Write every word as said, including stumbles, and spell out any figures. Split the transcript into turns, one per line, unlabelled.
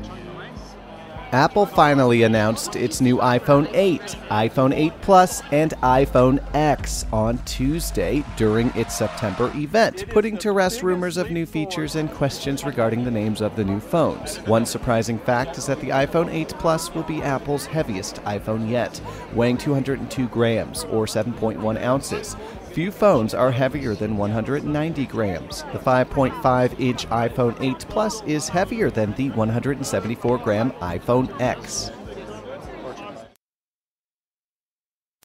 Apple finally announced its new iPhone eight, iPhone eight Plus, and iPhone X on Tuesday during its September event, putting to rest rumors of new features and questions regarding the names of the new phones. One surprising fact is that the iPhone eight Plus will be Apple's heaviest iPhone yet, weighing two hundred two grams, or seven point one ounces. Few phones are heavier than one hundred ninety grams. The five point five inch iPhone eight Plus is heavier than the one hundred seventy-four gram iPhone X.